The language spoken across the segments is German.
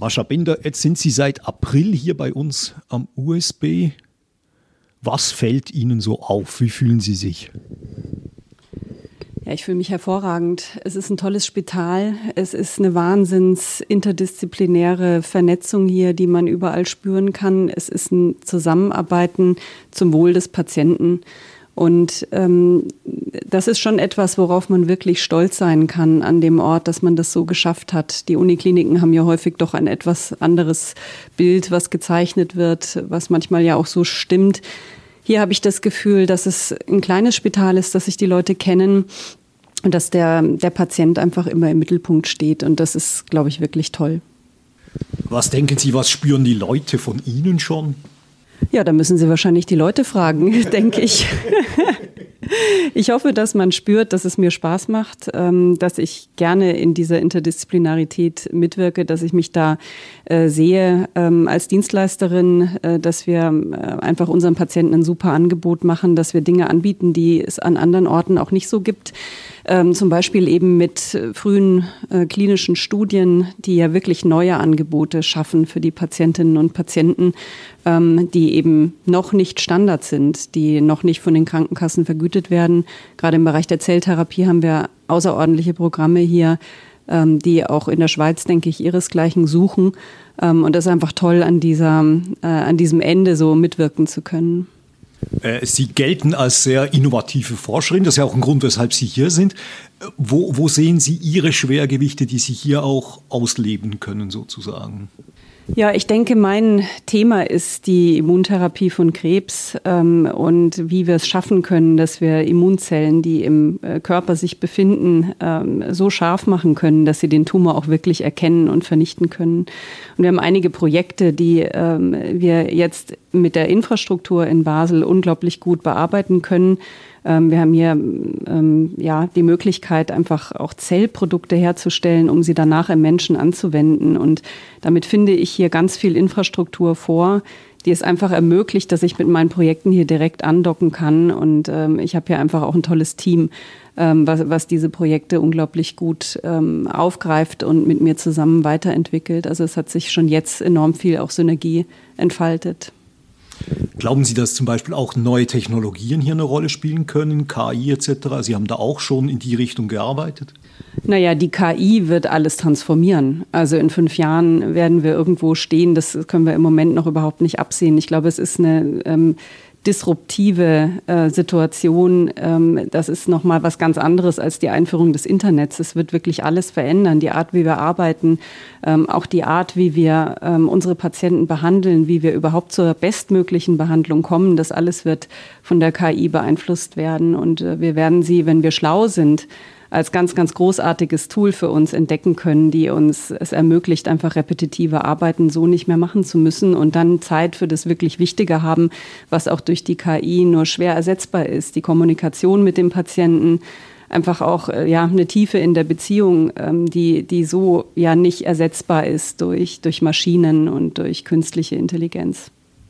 Mascha Binder, jetzt sind Sie seit April hier bei uns am USB. Was fällt Ihnen so auf? Wie fühlen Sie sich? Ja, ich fühle mich hervorragend. Es ist ein tolles Spital. Es ist eine wahnsinns interdisziplinäre Vernetzung hier, die man überall spüren kann. Es ist ein Zusammenarbeiten zum Wohl des Patienten. Und das ist schon etwas, worauf man wirklich stolz sein kann an dem Ort, dass man das so geschafft hat. Die Unikliniken haben ja häufig doch ein etwas anderes Bild, was gezeichnet wird, was manchmal ja auch so stimmt. Hier habe ich das Gefühl, dass es ein kleines Spital ist, dass sich die Leute kennen und dass der Patient einfach immer im Mittelpunkt steht. Und das ist, glaube ich, wirklich toll. Was denken Sie, was spüren die Leute von Ihnen schon? Ja, da müssen Sie wahrscheinlich die Leute fragen, denke ich. Ich hoffe, dass man spürt, dass es mir Spaß macht, dass ich gerne in dieser Interdisziplinarität mitwirke, dass ich mich da sehe als Dienstleisterin, dass wir einfach unseren Patienten ein super Angebot machen, dass wir Dinge anbieten, die es an anderen Orten auch nicht so gibt. Zum Beispiel eben mit frühen klinischen Studien, die ja wirklich neue Angebote schaffen für die Patientinnen und Patienten, die eben noch nicht Standard sind, die noch nicht von den Krankenkassen vergütet werden. Gerade im Bereich der Zelltherapie haben wir außerordentliche Programme hier, die auch in der Schweiz, denke ich, ihresgleichen suchen. Und das ist einfach toll, an diesem Ende so mitwirken zu können. Sie gelten als sehr innovative Forscherin, das ist ja auch ein Grund, weshalb Sie hier sind. Wo sehen Sie Ihre Schwergewichte, die Sie hier auch ausleben können, sozusagen? Ja, ich denke, mein Thema ist die Immuntherapie von Krebs und wie wir es schaffen können, dass wir Immunzellen, die im Körper sich befinden, so scharf machen können, dass sie den Tumor auch wirklich erkennen und vernichten können. Und wir haben einige Projekte, die wir jetzt mit der Infrastruktur in Basel unglaublich gut bearbeiten können. Wir haben hier die Möglichkeit, einfach auch Zellprodukte herzustellen, um sie danach im Menschen anzuwenden. Und damit finde ich hier ganz viel Infrastruktur vor, die es einfach ermöglicht, dass ich mit meinen Projekten hier direkt andocken kann. Und ich habe hier einfach auch ein tolles Team, was diese Projekte unglaublich gut aufgreift und mit mir zusammen weiterentwickelt. Also es hat sich schon jetzt enorm viel auch Synergie entfaltet. Glauben Sie, dass zum Beispiel auch neue Technologien hier eine Rolle spielen können, KI etc.? Sie haben da auch schon in die Richtung gearbeitet? Naja, die KI wird alles transformieren. Also in 5 Jahren werden wir irgendwo stehen. Das können wir im Moment noch überhaupt nicht absehen. Ich glaube, es ist eine disruptive Situation. Das ist nochmal was ganz anderes als die Einführung des Internets. Es wird wirklich alles verändern. Die Art, wie wir arbeiten, auch die Art, wie wir unsere Patienten behandeln, wie wir überhaupt zur bestmöglichen Behandlung kommen. Das alles wird von der KI beeinflusst werden. Und wir werden sie, wenn wir schlau sind, als ganz, ganz großartiges Tool für uns entdecken können, die uns es ermöglicht, einfach repetitive Arbeiten so nicht mehr machen zu müssen und dann Zeit für das wirklich Wichtige haben, was auch durch die KI nur schwer ersetzbar ist. Die Kommunikation mit dem Patienten, einfach auch eine Tiefe in der Beziehung, die so ja nicht ersetzbar ist durch Maschinen und durch künstliche Intelligenz.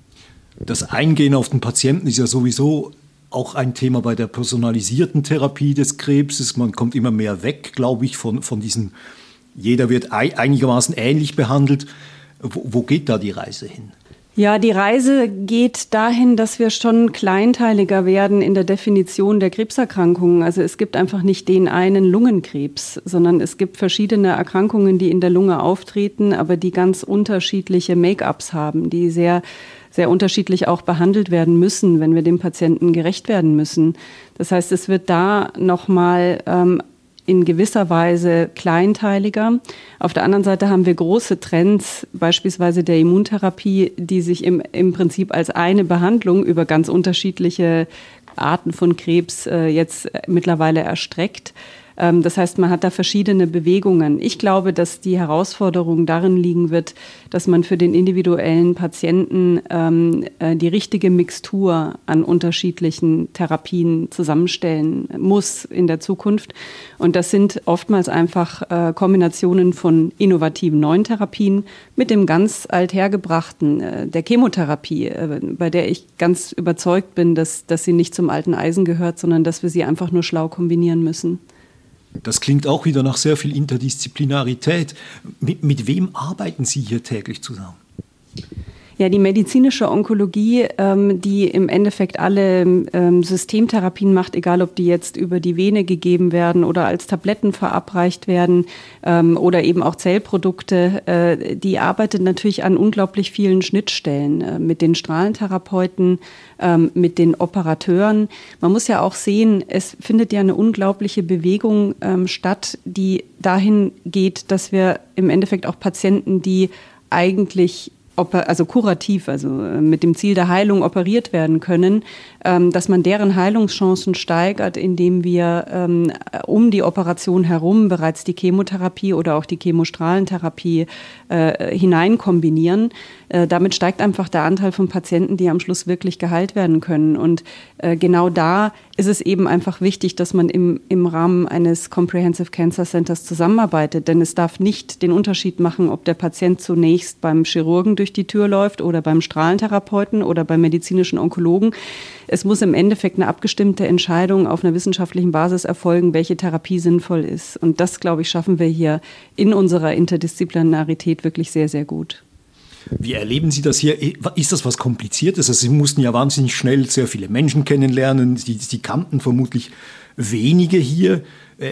Das Eingehen auf den Patienten ist ja sowieso auch ein Thema bei der personalisierten Therapie des Krebses. Man kommt immer mehr weg, glaube ich, von diesen, jeder wird einigermaßen ähnlich behandelt. Wo geht da die Reise hin? Ja, die Reise geht dahin, dass wir schon kleinteiliger werden in der Definition der Krebserkrankungen. Also es gibt einfach nicht den einen Lungenkrebs, sondern es gibt verschiedene Erkrankungen, die in der Lunge auftreten, aber die ganz unterschiedliche Make-ups haben, die sehr unterschiedlich auch behandelt werden müssen, wenn wir dem Patienten gerecht werden müssen. Das heißt, es wird da nochmal in gewisser Weise kleinteiliger. Auf der anderen Seite haben wir große Trends, beispielsweise der Immuntherapie, die sich im Prinzip als eine Behandlung über ganz unterschiedliche Arten von Krebs jetzt mittlerweile erstreckt. Das heißt, man hat da verschiedene Bewegungen. Ich glaube, dass die Herausforderung darin liegen wird, dass man für den individuellen Patienten die richtige Mixtur an unterschiedlichen Therapien zusammenstellen muss in der Zukunft. Und das sind oftmals einfach Kombinationen von innovativen neuen Therapien mit dem ganz althergebrachten, der Chemotherapie, bei der ich ganz überzeugt bin, dass sie nicht zum alten Eisen gehört, sondern dass wir sie einfach nur schlau kombinieren müssen. Das klingt auch wieder nach sehr viel Interdisziplinarität. Mit wem arbeiten Sie hier täglich zusammen? Ja, die medizinische Onkologie, die im Endeffekt alle Systemtherapien macht, egal ob die jetzt über die Vene gegeben werden oder als Tabletten verabreicht werden oder eben auch Zellprodukte, die arbeitet natürlich an unglaublich vielen Schnittstellen mit den Strahlentherapeuten, mit den Operateuren. Man muss ja auch sehen, es findet ja eine unglaubliche Bewegung statt, die dahin geht, dass wir im Endeffekt auch Patienten, die eigentlich kurativ, also mit dem Ziel der Heilung operiert werden können, dass man deren Heilungschancen steigert, indem wir um die Operation herum bereits die Chemotherapie oder auch die Chemostrahlentherapie hineinkombinieren. Damit steigt einfach der Anteil von Patienten, die am Schluss wirklich geheilt werden können. Und genau da ist es eben einfach wichtig, dass man im Rahmen eines Comprehensive Cancer Centers zusammenarbeitet. Denn es darf nicht den Unterschied machen, ob der Patient zunächst beim Chirurgen durch die Tür läuft oder beim Strahlentherapeuten oder beim medizinischen Onkologen. Es muss im Endeffekt eine abgestimmte Entscheidung auf einer wissenschaftlichen Basis erfolgen, welche Therapie sinnvoll ist. Und das, glaube ich, schaffen wir hier in unserer Interdisziplinarität wirklich sehr, sehr gut. Wie erleben Sie das hier? Ist das was Kompliziertes? Also Sie mussten ja wahnsinnig schnell sehr viele Menschen kennenlernen. Sie kannten vermutlich wenige hier.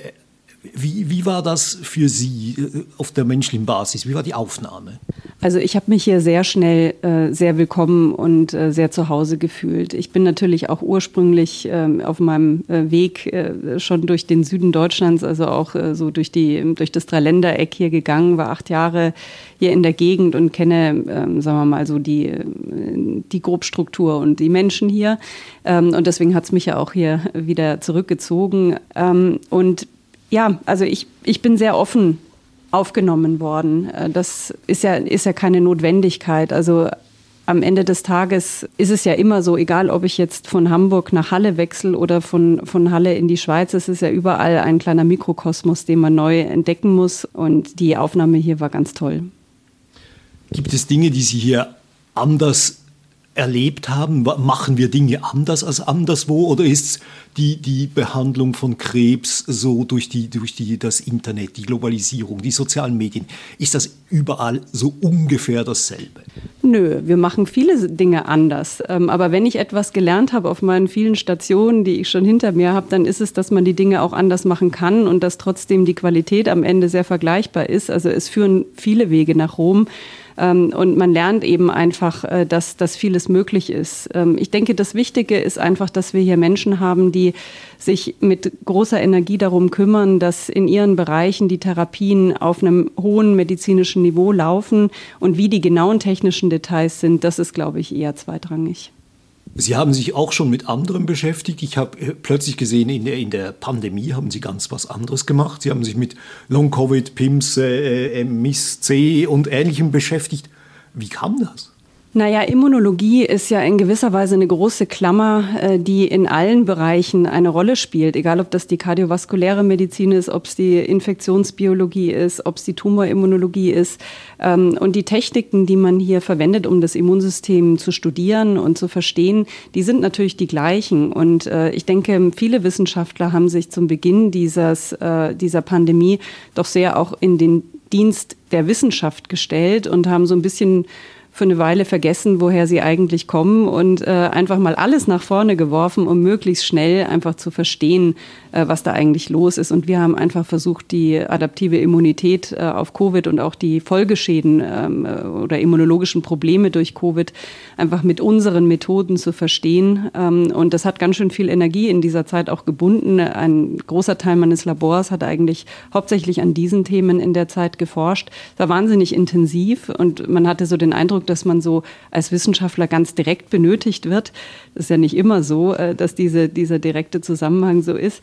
Wie war das für Sie auf der menschlichen Basis? Wie war die Aufnahme? Also ich habe mich hier sehr schnell sehr willkommen und sehr zu Hause gefühlt. Ich bin natürlich auch ursprünglich auf meinem Weg schon durch den Süden Deutschlands, also auch so durch das Dreiländereck hier gegangen, war 8 Jahre hier in der Gegend und kenne, sagen wir mal, so die Grobstruktur und die Menschen hier. Und deswegen hat es mich ja auch hier wieder zurückgezogen. Und ja, also ich bin sehr offen aufgenommen worden. Das ist ja keine Notwendigkeit. Also am Ende des Tages ist es ja immer so, egal ob ich jetzt von Hamburg nach Halle wechsle oder von Halle in die Schweiz, es ist ja überall ein kleiner Mikrokosmos, den man neu entdecken muss. Und die Aufnahme hier war ganz toll. Gibt es Dinge, die Sie hier anders erlebt haben? Machen wir Dinge anders als anderswo oder ist die Behandlung von Krebs so durch das Internet, die Globalisierung, die sozialen Medien, ist das überall so ungefähr dasselbe? Nö, wir machen viele Dinge anders. Aber wenn ich etwas gelernt habe auf meinen vielen Stationen, die ich schon hinter mir habe, dann ist es, dass man die Dinge auch anders machen kann und dass trotzdem die Qualität am Ende sehr vergleichbar ist. Also es führen viele Wege nach Rom. Und man lernt eben einfach, dass vieles möglich ist. Ich denke, das Wichtige ist einfach, dass wir hier Menschen haben, die sich mit großer Energie darum kümmern, dass in ihren Bereichen die Therapien auf einem hohen medizinischen Niveau laufen. Und wie die genauen technischen Details sind, das ist, glaube ich, eher zweitrangig. Sie haben sich auch schon mit anderem beschäftigt. Ich habe plötzlich gesehen, in der Pandemie haben Sie ganz was anderes gemacht. Sie haben sich mit Long-Covid, PIMS, MIS-C und Ähnlichem beschäftigt. Wie kam das? Naja, Immunologie ist ja in gewisser Weise eine große Klammer, die in allen Bereichen eine Rolle spielt. Egal, ob das die kardiovaskuläre Medizin ist, ob es die Infektionsbiologie ist, ob es die Tumorimmunologie ist. Und die Techniken, die man hier verwendet, um das Immunsystem zu studieren und zu verstehen, die sind natürlich die gleichen. Und ich denke, viele Wissenschaftler haben sich zum Beginn dieser Pandemie doch sehr auch in den Dienst der Wissenschaft gestellt und haben so ein bisschen für eine Weile vergessen, woher sie eigentlich kommen und einfach mal alles nach vorne geworfen, um möglichst schnell einfach zu verstehen, was da eigentlich los ist. Und wir haben einfach versucht, die adaptive Immunität auf Covid und auch die Folgeschäden oder immunologischen Probleme durch Covid einfach mit unseren Methoden zu verstehen. Und das hat ganz schön viel Energie in dieser Zeit auch gebunden. Ein großer Teil meines Labors hat eigentlich hauptsächlich an diesen Themen in der Zeit geforscht. Es war wahnsinnig intensiv und man hatte so den Eindruck, dass man so als Wissenschaftler ganz direkt benötigt wird. Das ist ja nicht immer so, dass dieser direkte Zusammenhang so ist.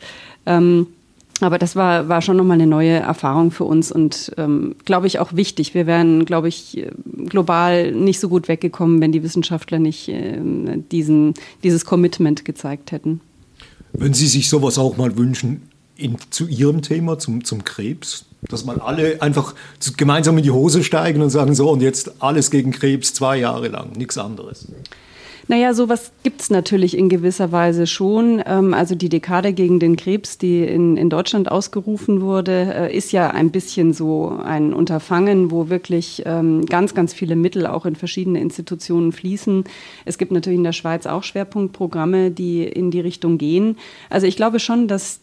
Aber das war schon nochmal eine neue Erfahrung für uns und glaube ich auch wichtig. Wir wären, glaube ich, global nicht so gut weggekommen, wenn die Wissenschaftler nicht dieses Commitment gezeigt hätten. Wenn Sie sich sowas auch mal wünschen, zu Ihrem Thema, zum Krebs, dass mal alle einfach gemeinsam in die Hose steigen und sagen, so und jetzt alles gegen Krebs 2 Jahre lang, nichts anderes. Naja, sowas gibt es natürlich in gewisser Weise schon. Also die Dekade gegen den Krebs, die in Deutschland ausgerufen wurde, ist ja ein bisschen so ein Unterfangen, wo wirklich ganz, ganz viele Mittel auch in verschiedene Institutionen fließen. Es gibt natürlich in der Schweiz auch Schwerpunktprogramme, die in die Richtung gehen. Also ich glaube schon, dass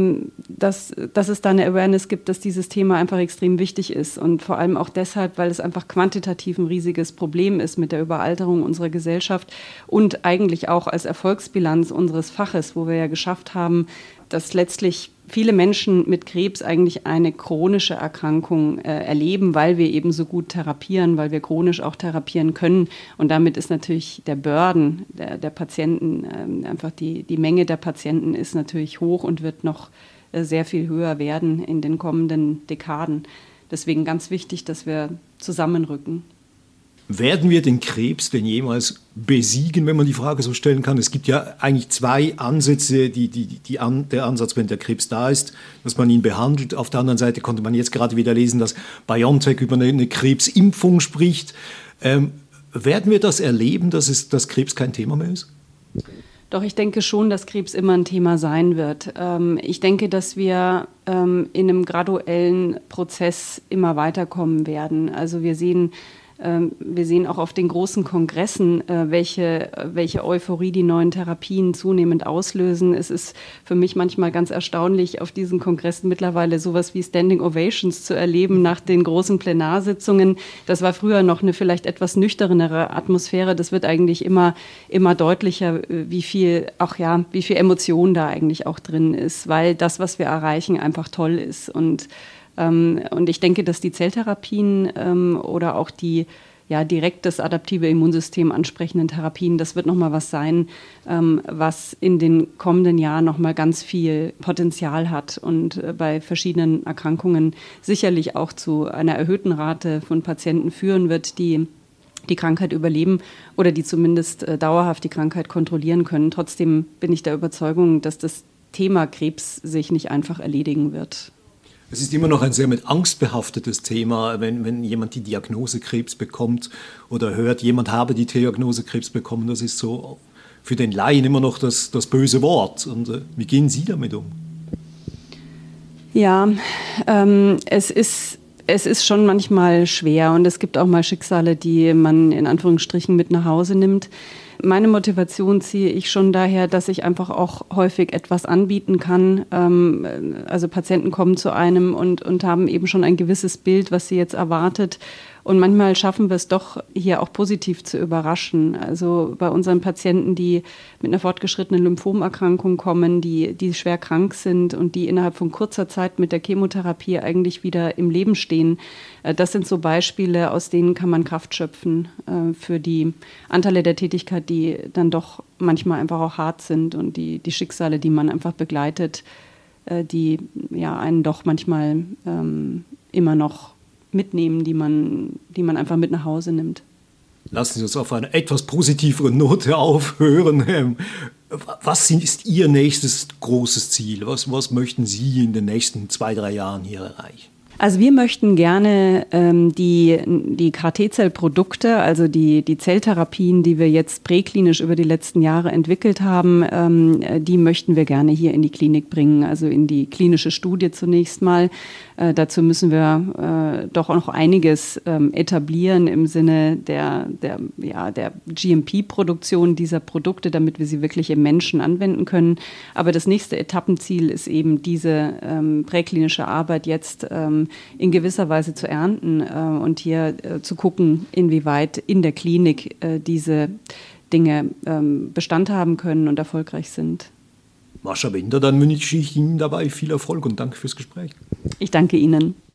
es da eine Awareness gibt, dass dieses Thema einfach extrem wichtig ist. Und vor allem auch deshalb, weil es einfach quantitativ ein riesiges Problem ist mit der Überalterung unserer Gesellschaft. Und eigentlich auch als Erfolgsbilanz unseres Faches, wo wir ja geschafft haben, dass letztlich viele Menschen mit Krebs eigentlich eine chronische Erkrankung erleben, weil wir eben so gut therapieren, weil wir chronisch auch therapieren können. Und damit ist natürlich der Burden der Patienten, einfach die Menge der Patienten ist natürlich hoch und wird noch sehr viel höher werden in den kommenden Dekaden. Deswegen ganz wichtig, dass wir zusammenrücken. Werden wir den Krebs denn jemals besiegen, wenn man die Frage so stellen kann? Es gibt ja eigentlich zwei Ansätze. Der Ansatz, wenn der Krebs da ist, dass man ihn behandelt. Auf der anderen Seite konnte man jetzt gerade wieder lesen, dass BioNTech über eine Krebsimpfung spricht. Werden wir das erleben, dass Krebs kein Thema mehr ist? Doch, ich denke schon, dass Krebs immer ein Thema sein wird. Ich denke, dass wir in einem graduellen Prozess immer weiterkommen werden. Also wir sehen auch auf den großen Kongressen, welche Euphorie die neuen Therapien zunehmend auslösen. Es ist für mich manchmal ganz erstaunlich, auf diesen Kongressen mittlerweile sowas wie Standing Ovations zu erleben nach den großen Plenarsitzungen. Das war früher noch eine vielleicht etwas nüchternere Atmosphäre. Das wird eigentlich immer deutlicher, wie viel Emotion da eigentlich auch drin ist, weil das, was wir erreichen, einfach toll ist. Und ich denke, dass die Zelltherapien oder auch die direkt das adaptive Immunsystem ansprechenden Therapien, das wird nochmal was sein, was in den kommenden Jahren nochmal ganz viel Potenzial hat und bei verschiedenen Erkrankungen sicherlich auch zu einer erhöhten Rate von Patienten führen wird, die Krankheit überleben oder die zumindest dauerhaft die Krankheit kontrollieren können. Trotzdem bin ich der Überzeugung, dass das Thema Krebs sich nicht einfach erledigen wird. Es ist immer noch ein sehr mit Angst behaftetes Thema, wenn jemand die Diagnose Krebs bekommt oder hört, jemand habe die Diagnose Krebs bekommen. Das ist so für den Laien immer noch das böse Wort. Und wie gehen Sie damit um? Ja, es ist schon manchmal schwer und es gibt auch mal Schicksale, die man in Anführungsstrichen mit nach Hause nimmt. Meine Motivation ziehe ich schon daher, dass ich einfach auch häufig etwas anbieten kann. Also Patienten kommen zu einem und haben eben schon ein gewisses Bild, was sie jetzt erwartet. Und manchmal schaffen wir es doch, hier auch positiv zu überraschen. Also bei unseren Patienten, die mit einer fortgeschrittenen Lymphomerkrankung kommen, die schwer krank sind und die innerhalb von kurzer Zeit mit der Chemotherapie eigentlich wieder im Leben stehen. Das sind so Beispiele, aus denen kann man Kraft schöpfen für die Anteile der Tätigkeit, die dann doch manchmal einfach auch hart sind und die Schicksale, die man einfach begleitet, die einen doch manchmal immer noch mitnehmen, die man einfach mit nach Hause nimmt. Lassen Sie uns auf eine etwas positivere Note aufhören. Was ist Ihr nächstes großes Ziel? Was möchten Sie in den nächsten 2-3 Jahren hier erreichen? Also wir möchten gerne die CAR-T-Zell-Produkte, also die Zelltherapien, die wir jetzt präklinisch über die letzten Jahre entwickelt haben, die möchten wir gerne hier in die Klinik bringen, also in die klinische Studie zunächst mal. Dazu müssen wir doch noch einiges etablieren im Sinne der GMP-Produktion dieser Produkte, damit wir sie wirklich im Menschen anwenden können. Aber das nächste Etappenziel ist eben diese präklinische Arbeit jetzt in gewisser Weise zu ernten und hier zu gucken, inwieweit in der Klinik diese Dinge Bestand haben können und erfolgreich sind. Mascha Binder, dann wünsche ich Ihnen dabei viel Erfolg und danke fürs Gespräch. Ich danke Ihnen.